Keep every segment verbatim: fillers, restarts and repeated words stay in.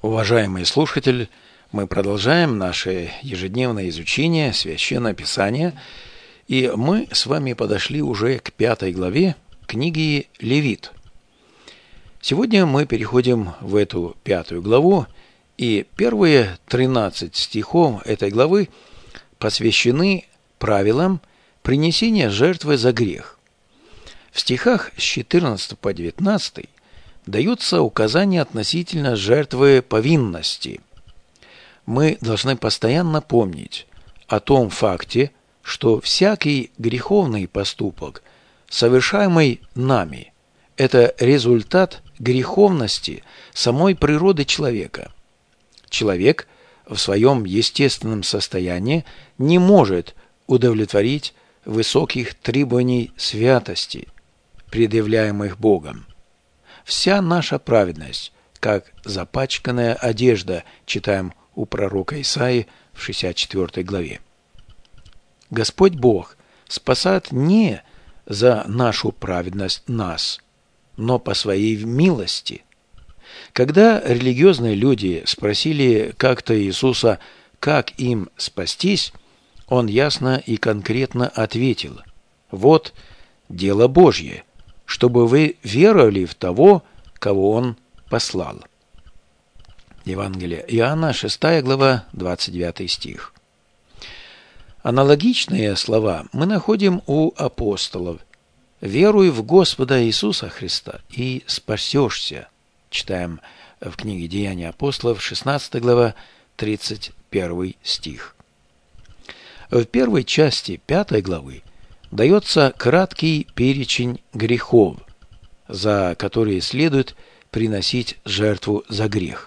Уважаемый слушатель, мы продолжаем наше ежедневное изучение Священного Писания, и мы с вами подошли уже к пятой главе книги Левит. Сегодня мы переходим в эту пятую главу, и первые тринадцать стихов этой главы посвящены правилам принесения жертвы за грех. В стихах с четырнадцатого по девятнадцатый даются указания относительно жертвы повинности. Мы должны постоянно помнить о том факте, что всякий греховный поступок, совершаемый нами, это результат греховности самой природы человека. Человек в своем естественном состоянии не может удовлетворить высоких требований святости, предъявляемых Богом. Вся наша праведность, как запачканная одежда, читаем у пророка Исаии в шестьдесят четвёртой главе. Господь Бог спасает не за нашу праведность нас, но по своей милости. Когда религиозные люди спросили как-то Иисуса, как им спастись, Он ясно и конкретно ответил: «Вот дело Божье, чтобы вы веровали в того, кого Он послал». Евангелие Иоанна, шестая глава, двадцать девятый стих. Аналогичные слова мы находим у апостолов. «Веруй в Господа Иисуса Христа и спасешься», читаем в книге Деяния апостолов, шестнадцатая глава, тридцать первый стих. В первой части пятой главы дается краткий перечень грехов, за которые следует приносить жертву за грех.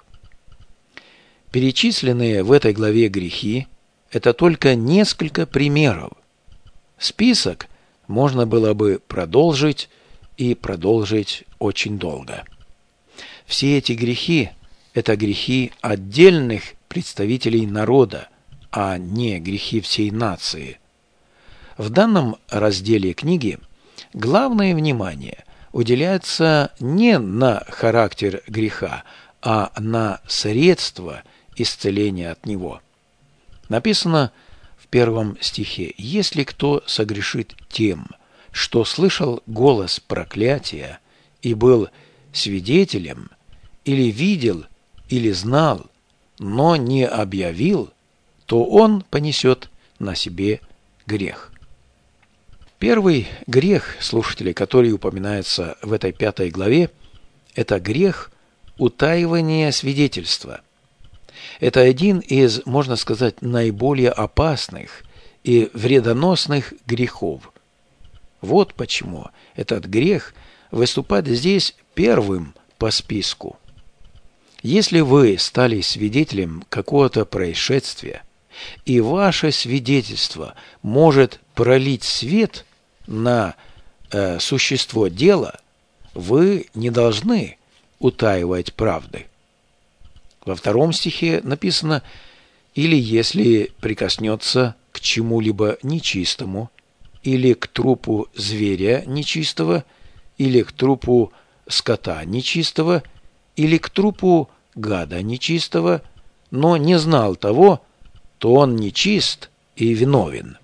Перечисленные в этой главе грехи – это только несколько примеров. Список можно было бы продолжить и продолжить очень долго. Все эти грехи – это грехи отдельных представителей народа, а не грехи всей нации. В данном разделе книги главное внимание уделяется не на характер греха, а на средства исцеления от него. Написано в первом стихе: «Если кто согрешит тем, что слышал голос проклятия и был свидетелем, или видел, или знал, но не объявил, то он понесет на себе грех». Первый грех, слушатели, который упоминается в этой пятой главе, это грех утаивания свидетельства. Это один из, можно сказать, наиболее опасных и вредоносных грехов. Вот почему этот грех выступает здесь первым по списку. Если вы стали свидетелем какого-то происшествия, и ваше свидетельство может пролить свет на э, существо дела, вы не должны утаивать правды. Во втором стихе написано: «Или если прикоснется к чему-либо нечистому, или к трупу зверя нечистого, или к трупу скота нечистого, или к трупу гада нечистого, но не знал того, то он нечист и виновен».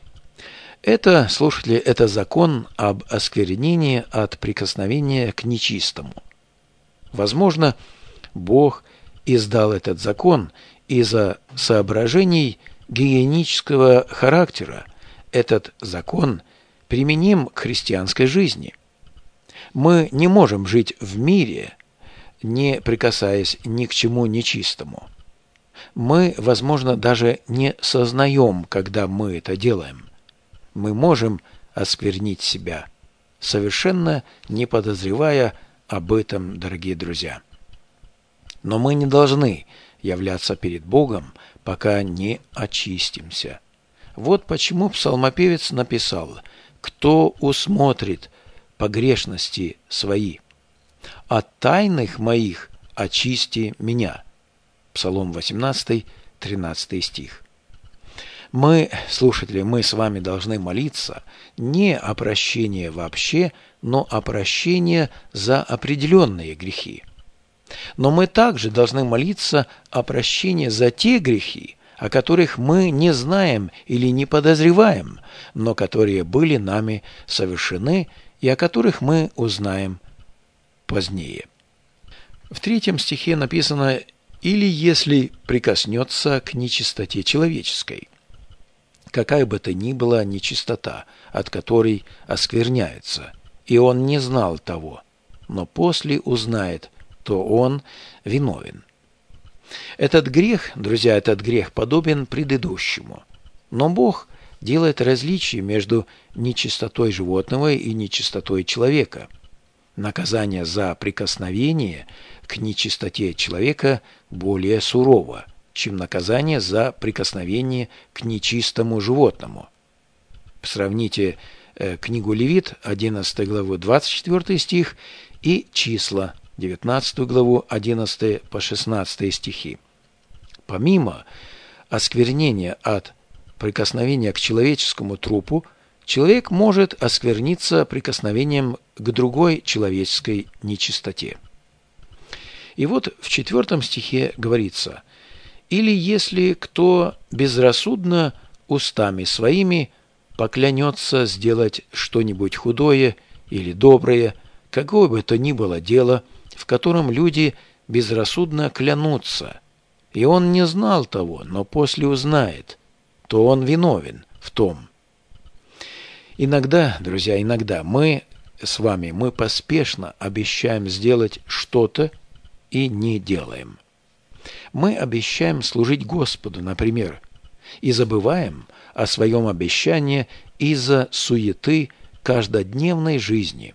Это, слушатели, это закон об осквернении от прикосновения к нечистому. Возможно, Бог издал этот закон из-за соображений гигиенического характера. Этот закон применим к христианской жизни. Мы не можем жить в мире, не прикасаясь ни к чему нечистому. Мы, возможно, даже не сознаем, когда мы это делаем. Мы можем осквернить себя, совершенно не подозревая об этом, дорогие друзья. Но мы не должны являться перед Богом, пока не очистимся. Вот почему псалмопевец написал: «Кто усмотрит погрешности свои? От тайных моих очисти меня». Псалом восемнадцатый, тринадцатый стих. Мы, слушатели, мы с вами должны молиться не о прощении вообще, но о прощении за определенные грехи. Но мы также должны молиться о прощении за те грехи, о которых мы не знаем или не подозреваем, но которые были нами совершены и о которых мы узнаем позднее. В третьем стихе написано «или если прикоснется к нечистоте человеческой». Какая бы то ни была нечистота, от которой оскверняется, и он не знал того, но после узнает, то он виновен. Этот грех, друзья, этот грех подобен предыдущему. Но Бог делает различие между нечистотой животного и нечистотой человека. Наказание за прикосновение к нечистоте человека более сурово, чем наказание за прикосновение к нечистому животному. Сравните э, книгу Левит, одиннадцатую главу, двадцать четвёртый стих, и Числа, девятнадцатую главу, одиннадцатый по шестнадцатый стихи. Помимо осквернения от прикосновения к человеческому трупу, человек может оскверниться прикосновением к другой человеческой нечистоте. И вот в четвертом стихе говорится: «Или если кто безрассудно устами своими поклянется сделать что-нибудь худое или доброе, какое бы то ни было дело, в котором люди безрассудно клянутся, и он не знал того, но после узнает, то он виновен в том». Иногда, друзья, иногда мы с вами, мы поспешно обещаем сделать что-то и не делаем. Мы обещаем служить Господу, например, и забываем о своем обещании из-за суеты каждодневной жизни.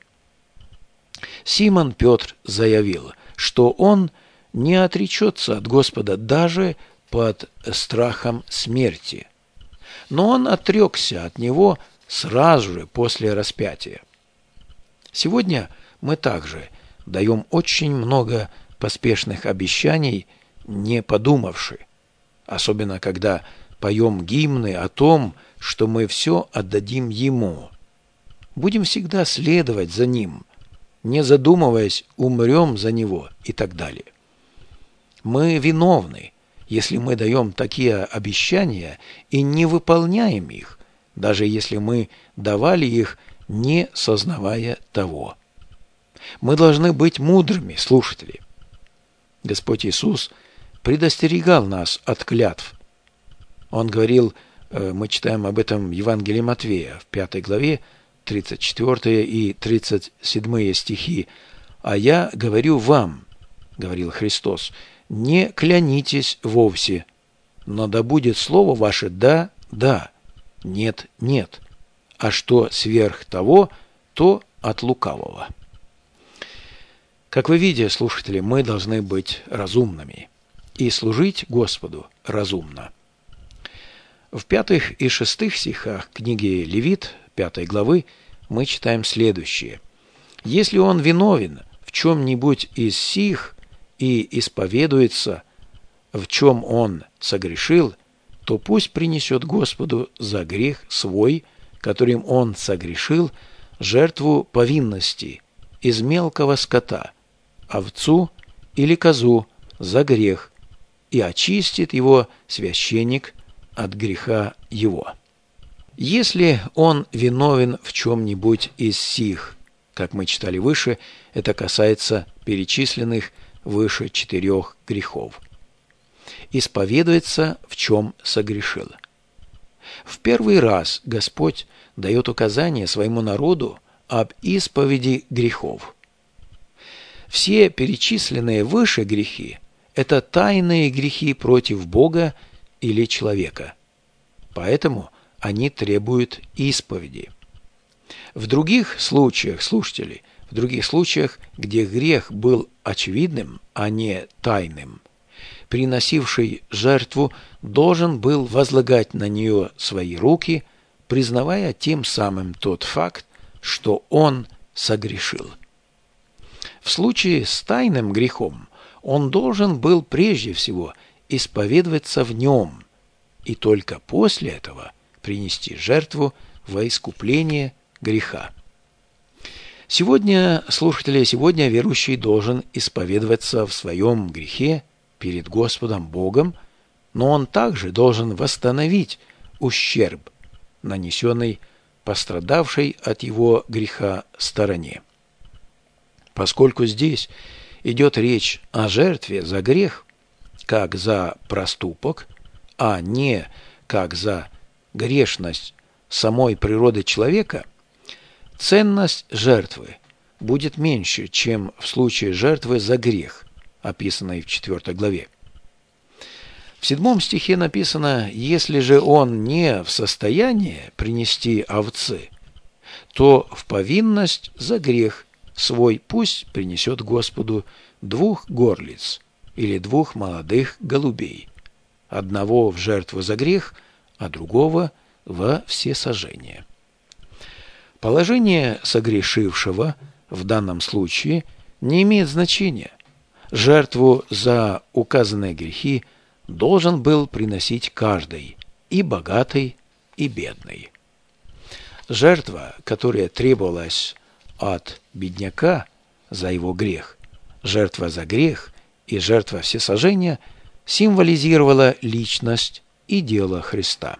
Симон Петр заявил, что он не отречется от Господа даже под страхом смерти, но он отрекся от Него сразу же после распятия. Сегодня мы также даем очень много поспешных обещаний, не подумавши, особенно когда поем гимны о том, что мы все отдадим Ему. Будем всегда следовать за Ним, не задумываясь, умрем за Него и так далее. Мы виновны, если мы даем такие обещания и не выполняем их, даже если мы давали их, не сознавая того. Мы должны быть мудрыми, слушатели. Господь Иисус предостерегал нас от клятв. Он говорил, мы читаем об этом в Евангелии Матвея, в пятой главе, тридцать четвёртый и тридцать седьмой стихи. «А я говорю вам, — говорил Христос, — не клянитесь вовсе, но да будет слово ваше «да», «да», «нет», «нет», а что сверх того, то от лукавого». Как вы видите, слушатели, мы должны быть разумными и служить Господу разумно. В пятых и шестых стихах книги Левит, пятой главы, мы читаем следующее. «Если он виновен в чем-нибудь из сих и исповедуется, в чем он согрешил, то пусть принесет Господу за грех свой, которым он согрешил, жертву повинности из мелкого скота, овцу или козу за грех, и очистит его священник от греха его». Если он виновен в чем-нибудь из сих, как мы читали выше, это касается перечисленных выше четырех грехов. Исповедуется, в чем согрешил. В первый раз Господь дает указание своему народу об исповеди грехов. Все перечисленные выше грехи – это тайные грехи против Бога или человека. Поэтому они требуют исповеди. В других случаях, слушатели, в других случаях, где грех был очевидным, а не тайным, приносивший жертву должен был возлагать на нее свои руки, признавая тем самым тот факт, что он согрешил. В случае с тайным грехом он должен был прежде всего исповедоваться в нем, и только после этого принести жертву во искупление греха. Сегодня, слушатели, сегодня верующий должен исповедоваться в своем грехе перед Господом Богом, но он также должен восстановить ущерб, нанесенный пострадавшей от его греха стороне. Поскольку здесь идет речь о жертве за грех, как за проступок, а не как за грешность самой природы человека, ценность жертвы будет меньше, чем в случае жертвы за грех, описанной в четвёртой главе. В седьмом стихе написано: «Если же он не в состоянии принести овцы, то в повинность за грех свой пусть принесет Господу двух горлиц или двух молодых голубей, одного в жертву за грех, а другого во всесожжение». Положение согрешившего в данном случае не имеет значения. Жертву за указанные грехи должен был приносить каждый, и богатый, и бедный. Жертва, которая требовалась от бедняка за его грех, жертва за грех и жертва всесожжения, символизировала личность и дело Христа.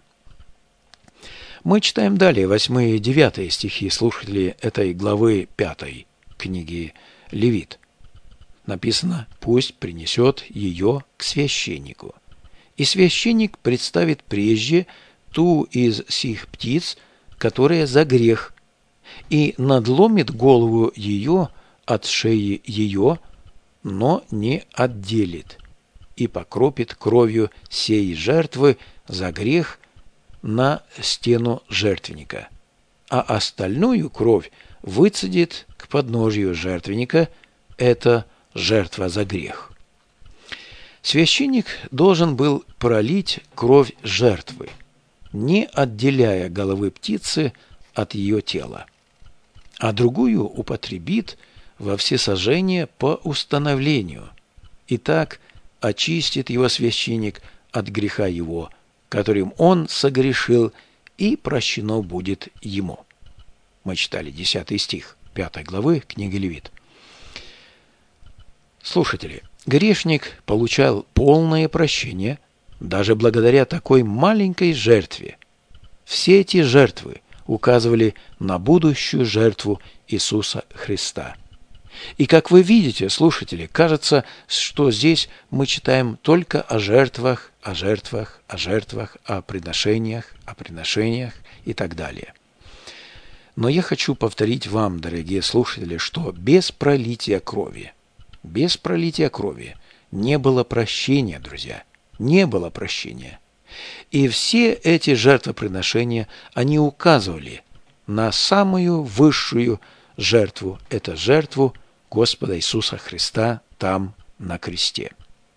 Мы читаем далее восьмые и девятые стихи, слушатели, этой главы пятой книги Левит. Написано: «Пусть принесет ее к священнику, и священник представит прежде ту из сих птиц, которая за грех, и надломит голову ее от шеи ее, но не отделит, и покропит кровью сей жертвы за грех на стену жертвенника, а остальную кровь выцедит к подножию жертвенника, это жертва за грех». Священник должен был пролить кровь жертвы, не отделяя головы птицы от ее тела, а другую употребит во всесожжение по установлению, и так очистит его священник от греха его, которым он согрешил, и прощено будет ему. Мы читали десятый стих пятой главы книги Левит. Слушатели, грешник получал полное прощение даже благодаря такой маленькой жертве. Все эти жертвы указывали на будущую жертву Иисуса Христа. И как вы видите, слушатели, кажется, что здесь мы читаем только о жертвах, о жертвах, о жертвах, о приношениях, о приношениях и так далее. Но я хочу повторить вам, дорогие слушатели, что без пролития крови, без пролития крови не было прощения, друзья, не было прощения. И все эти жертвоприношения, они указывали на самую высшую жертву, это жертву Господа Иисуса Христа там на кресте.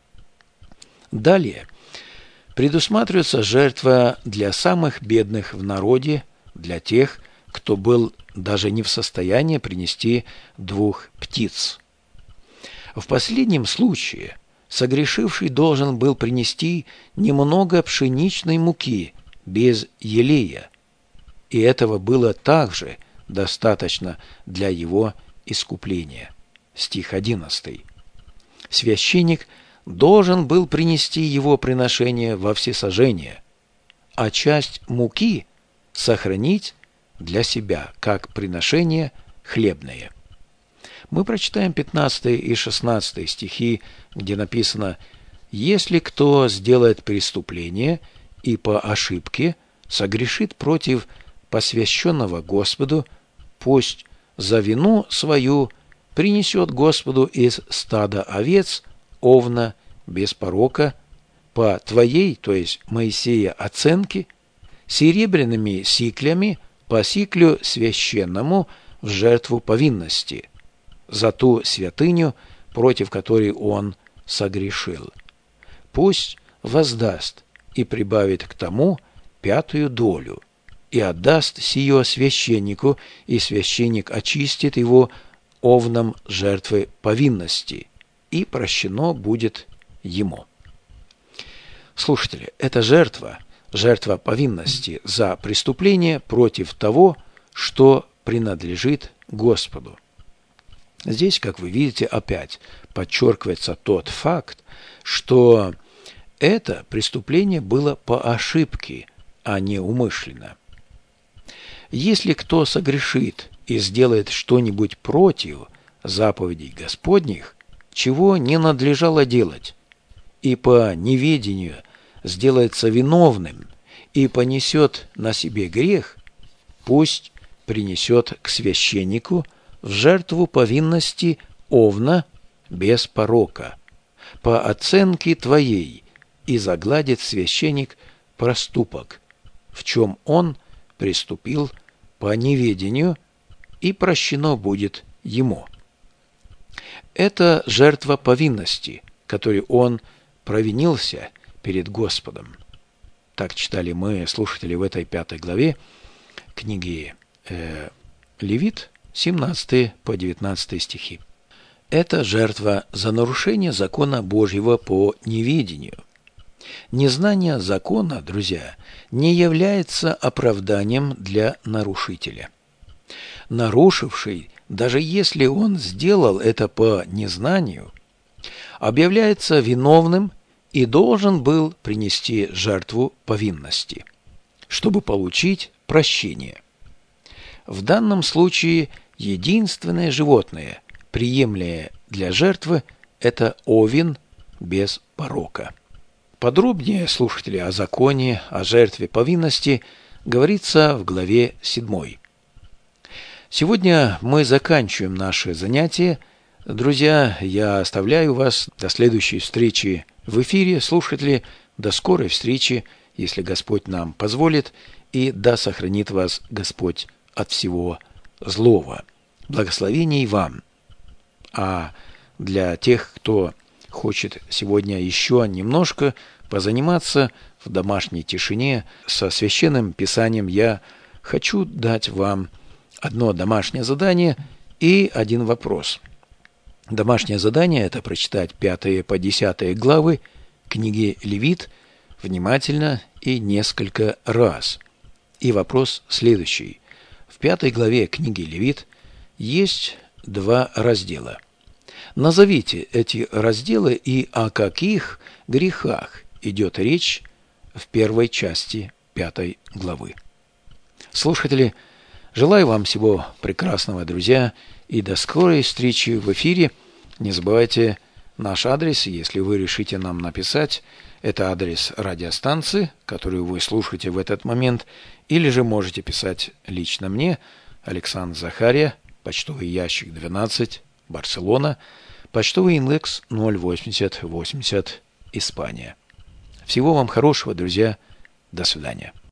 Далее предусматривается жертва для самых бедных в народе, для тех, кто был даже не в состоянии принести двух птиц. В последнем случае согрешивший должен был принести немного пшеничной муки без елея, и этого было также достаточно для его искупления. Стих одиннадцатый. Священник должен был принести его приношение во всесожжение, а часть муки сохранить для себя, как приношение хлебное. Мы прочитаем пятнадцатый и шестнадцатый стихи, где написано: «Если кто сделает преступление и по ошибке согрешит против посвященного Господу, пусть за вину свою принесет Господу из стада овец овна без порока по твоей, то есть Моисея, оценке, серебряными сиклями по сиклю священному в жертву повинности, за ту святыню, против которой он согрешил. Пусть воздаст и прибавит к тому пятую долю, и отдаст сие священнику, и священник очистит его овном жертвы повинности, и прощено будет ему». Слушатели, эта жертва, жертва повинности за преступление против того, что принадлежит Господу. Здесь, как вы видите, опять подчеркивается тот факт, что это преступление было по ошибке, а не умышленно. Если кто согрешит и сделает что-нибудь против заповедей Господних, чего не надлежало делать, и по неведению сделается виновным и понесет на себе грех, пусть принесет к священнику в жертву повинности овна без порока, по оценке твоей, и загладит священник проступок, в чем он приступил по неведению, и прощено будет ему. Это жертва повинности, которой он провинился перед Господом. Так читали мы, слушатели, в этой пятой главе книги э, Левит, семнадцатый по девятнадцатый стихи. Это жертва за нарушение закона Божьего по неведению. Незнание закона, друзья, не является оправданием для нарушителя. Нарушивший, даже если он сделал это по незнанию, объявляется виновным и должен был принести жертву повинности, чтобы получить прощение. В данном случае единственное животное, приемлемое для жертвы, это овен без порока. Подробнее, слушатели, о законе, о жертве повинности говорится в главе седьмой. Сегодня мы заканчиваем наше занятие. Друзья, я оставляю вас до следующей встречи в эфире. Слушатели, до скорой встречи, если Господь нам позволит, и да сохранит вас Господь от всего злого. Благословений вам. А для тех, кто хочет сегодня еще немножко позаниматься в домашней тишине со Священным Писанием, я хочу дать вам одно домашнее задание и один вопрос. Домашнее задание – это прочитать пятые по десятые главы книги Левит внимательно и несколько раз. И вопрос следующий. В пятой главе книги Левит есть два раздела. Назовите эти разделы и о каких грехах идет речь в первой части пятой главы. Слушатели, желаю вам всего прекрасного, друзья, и до скорой встречи в эфире. Не забывайте наш адрес, если вы решите нам написать. Это адрес радиостанции, которую вы слушаете в этот момент, или же можете писать лично мне, Александр Захария, почтовый ящик двенадцать, Барселона, почтовый индекс ноль восемьдесят восемьдесят, Испания. Всего вам хорошего, друзья. До свидания.